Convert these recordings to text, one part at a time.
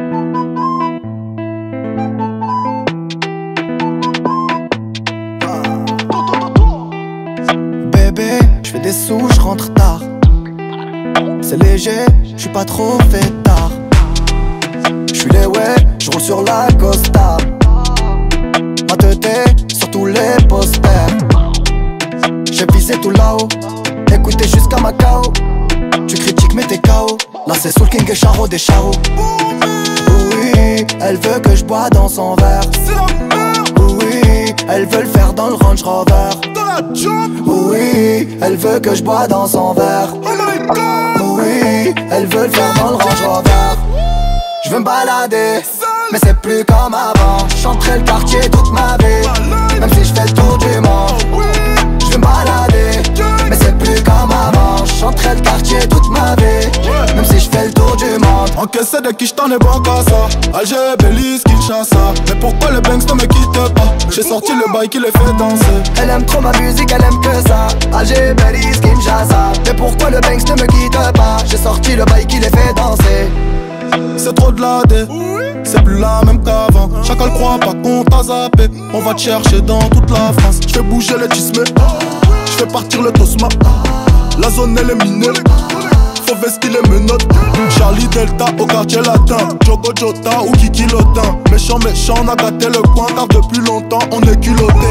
Bébé, j'fais des sous, j'rentre tard. C'est léger, j'suis pas trop fêtard. J'suis les ouais, j'roule sur la Costa. Ma teuté sur tous les posters. J'ai visé tout là-haut, écoutez jusqu'à Macao. Tu critiques mais t'es KO. Là c'est Soul King et Charo des Charo. Oui, elle veut que je bois dans son verre. Oui, elle veut le faire dans le Range Rover. Oui, elle veut que je bois dans son verre. Oui, elle veut le faire dans le Range Rover. Je veux me balader, mais c'est plus comme avant. J'chanterai le quartier toute ma vie, même si je fais le tour du monde. Je veux me balader, mais c'est plus comme avant. J'chanterai le quartier toute ma vie, même si je fais le tour du monde. Encaissé de qui j't'en ai bon qu'à ça. Alger, Belize, Kinshasa. Mais pourquoi le Banks ne me quitte pas? J'ai sorti le bail qui les fait danser. Elle aime trop ma musique, elle aime que ça. Alger, Belize, Kinshasa. Mais pourquoi le Banks ne me quitte pas? J'ai sorti le bail qui les fait danser. C'est trop de la dé, c'est plus la même qu'avant. Chacun le croit pas qu'on t'a zappé. On va te chercher dans toute la France. J'fais bouger les tismés, j'fais partir le tosma. La zone elle est minée, faut vestir les menottes. Charlie Delta au quartier latin, Jogo Jota ou Kiki Lotin. Méchant, on a gâté le coin car depuis longtemps on est culotté.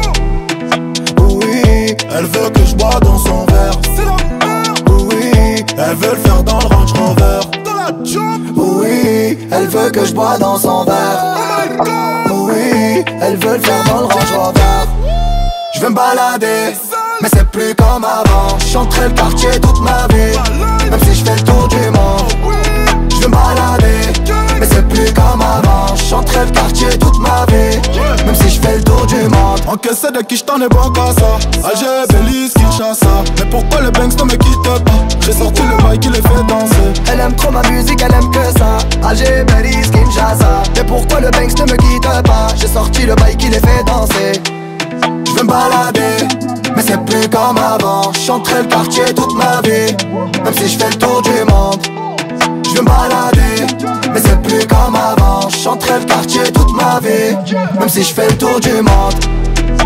Oui, elle veut que je bois dans son verre. Oui, elle veut le faire dans le Range Rover. Oui, elle veut que je bois dans son verre. Oui, elle veut le faire dans le Range Rover. Je veux me balader, mais c'est plus comme avant. J'chanterai le quartier toute ma vie, même si je fais le tour du monde. Je veux me balader, mais c'est plus comme avant. J'chanterai le quartier toute ma vie, même si je fais le tour du monde. Encaissé de qui j't'en ai bon qu'à ça. Alger, Belize, Kinshasa. Mais pourquoi le Banks ne me quitte pas? J'ai sorti le bail qui les fait danser. Elle aime trop ma musique, elle aime que ça. Alger, Belize, Kinshasa. Mais pourquoi le Banks ne me quitte pas? J'ai sorti le bail qui les fait danser. Je veux me balader, mais c'est plus comme avant. J'chanterai le quartier toute ma vie, même si je fais le tour du monde. Je veux me balader, mais c'est plus comme avant. J'chanterai le quartier toute ma vie, même si je fais le tour du monde.